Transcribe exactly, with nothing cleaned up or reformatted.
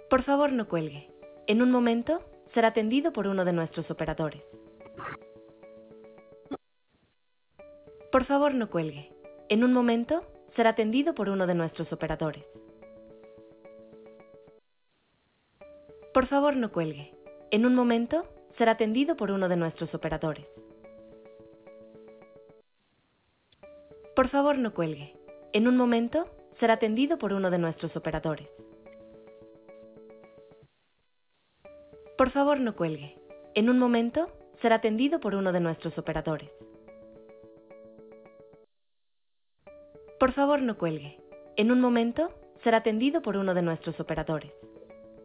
Por favor, no cuelgue. En un momento, será atendido por uno de nuestros operadores. Por favor, no cuelgue. En un momento, será atendido por uno de nuestros operadores. Por favor, no cuelgue. En un momento, será atendido por uno de nuestros operadores. Por favor, no cuelgue. En un momento, será atendido por uno de nuestros operadores. Por favor, no cuelgue. En un momento, será atendido por uno de nuestros operadores. Por favor, no cuelgue. En un momento, será atendido por uno de nuestros operadores.